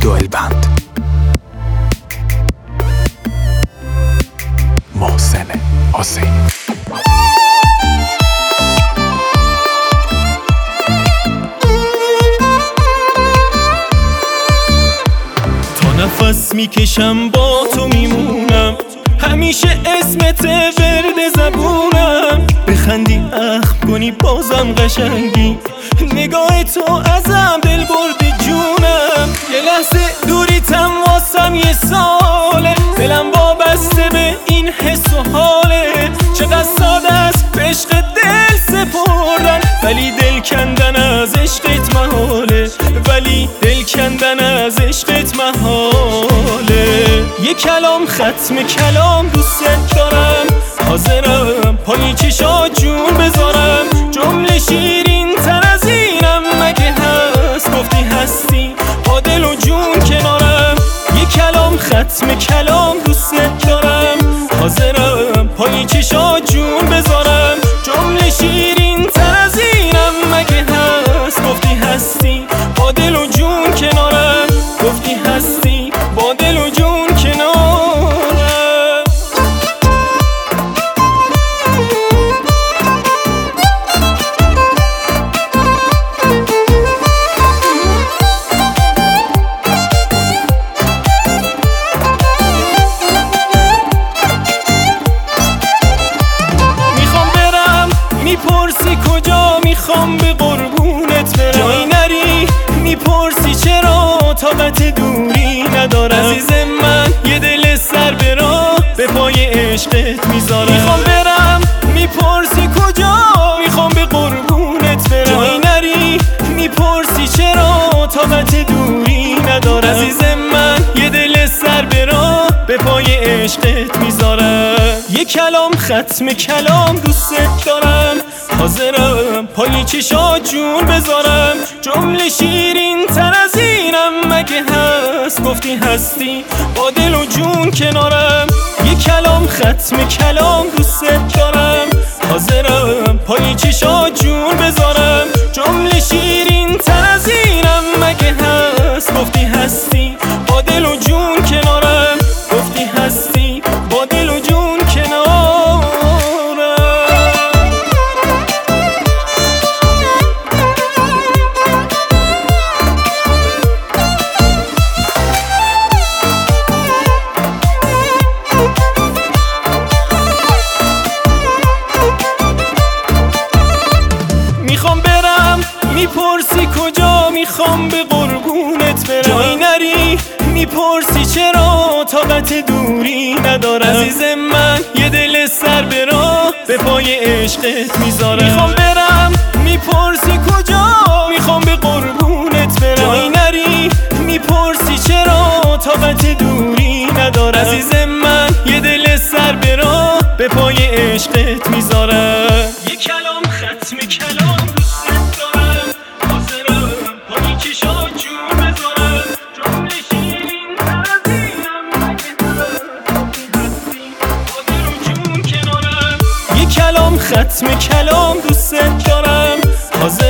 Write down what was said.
دوئلبند. محسن حسینی. تا نفس میکشم با تو میمونم، همیشه اسمت ورد زبونم. بخندی اخم کنی بازم قشنگی، نگاه تو ازم دل برد جونم. یه لحظه دوریتم واسم یه ساله، دلم وابسته به این حس و حاله. چقدر ساده است به عشق دل سپردن، ولی دل کندن از عشقت محاله، ولی دل کندن از عشقت محاله. یه کلام ختم کلام دوست دارم، حاضرم پای چشات جون بذارم. جمله شیرین تر از اینم مگه هست؟ گفتی هستی با دل و جون کنارم. یه کلام ختم کلام دوست دارم، حاضرم پای چشات جون بذارم. جمله شیرین تر از اینم مگه هست؟ گفتی هستی با دل و جون کنارم، گفتی هستی با دل و جون کنارم. میپرسی کجا میخوام به قربونت برم، جایی نری میپرسی چرا طاقت دوری ندارم. عزیز من یه دل سر به راه به پای عشقت میذارم. میخوام برم میپرسی کجا میخوام به قربونت برم، جایی نری میپرسی چرا طاقت دوری ندارم. عزیز من یه دل سر به راه به پای عشقت میذارم. یه کلام ختم کلام دوست دارم، حاضرم پای چشات جون بذارم. جمله شیرین تر از اینم مگه هست؟ گفتی هستی با دل و جون کنارم. یه کلام ختم کلام دوست دارم، حاضرم پای چشات جون بذارم. جمله شیرین تر از اینم مگه هست؟ گفتی هستی با دل و جون کنارم، گفتی هستی با دل و جون کنارم. میخوام برم میپرسی کجا میخوام به قربونت برم، جایی نری میپرسی چرا طاقت دوری ندارم. عزیز من یه دل سر به راه به پای عشقت میذارم. میخوام برم میپرسی کجا میخوام به قربونت برم، جایی نری میپرسی چرا طاقت دوری ندارم. عزیز من یه دل سر به راه به پای عشقت میذارم. یه کلام ختم کلام دوست دارم، حاضرم پای چشات جون بذارم. جمله شیرین تر از اینم مگه هستی با دل و جون کنارم. یه کلام ختم کلام دوست دارم، حاضرم